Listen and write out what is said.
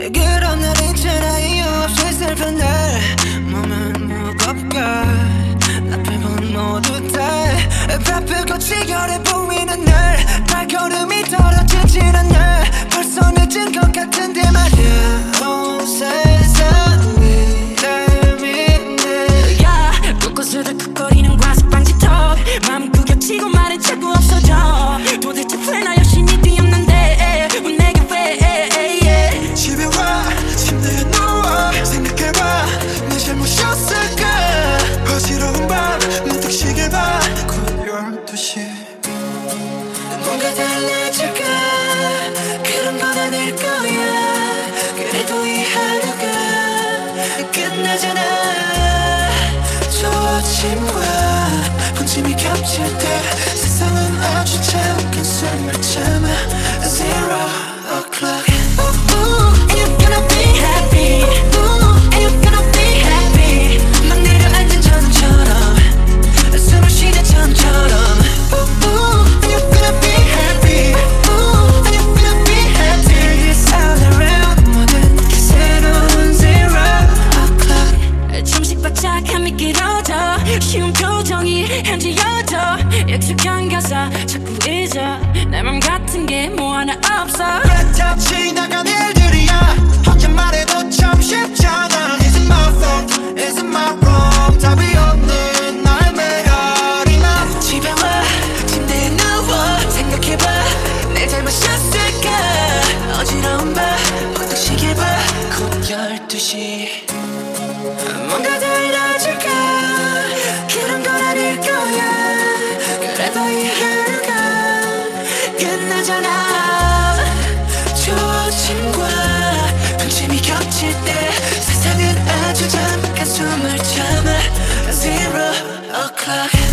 그런 날 있잖아. 이유 없이 슬픈 날 몸은 무겁고 앞을 본 모두 다 바쁘고 치열해 보이는 날 발걸음이 떨어지진 않아. 벌써 늦은 것 같은데 말야. 온 세상이 날 믿네. 야 곳곳으로 쿡거리는 과습방지턱 마음 구겨치고 말은 자꾸 없어져. 도대체 왜 나 여신이 뒤없는데 왜 내게 왜 집에 와 침대에 누워 생각해봐 내 잘못이었을까. 어지러운 밤 문득 시계 봐 곧 12시. 뭔가 달라질까 그런 건 아닐 거야. 그래도 이 하루가 끝나잖아. 저 아침과 분침이 겹칠 때 세상은 아주 잠깐 숨을 참아. Zero o'clock. And you're gonna be happy. And you're gonna be happy. 막 내려앉은 전처럼 숨을 쉬는 전처럼. And you're gonna be happy. And you're gonna be happy. It's all around 모든 게 새로운 Zero o'clock. 잠시 바짝함이 길어져 쉬운 표정이 현지여져. 익숙한 가사 자꾸 잊어. 내 맘 같은 게 뭐 하나 없어. 다 지나간 일들이야. 혼자만 해도 참 쉽잖아. Is it my fault? Is it my wrong? 답이 없는 나의 메아리나. 집에 와 침대에 누워 생각해봐 내 잘못이었을까. 어지러운 밤 문득 시계 봐 곧 12시. 뭔가 달라질까 그런 건 아닐 거야. 그래도 이 하루가 끝나잖아. 저 아침과 분침이 겹칠 때 세상은 아주 잠깐 숨을 참아. Zero o'clock.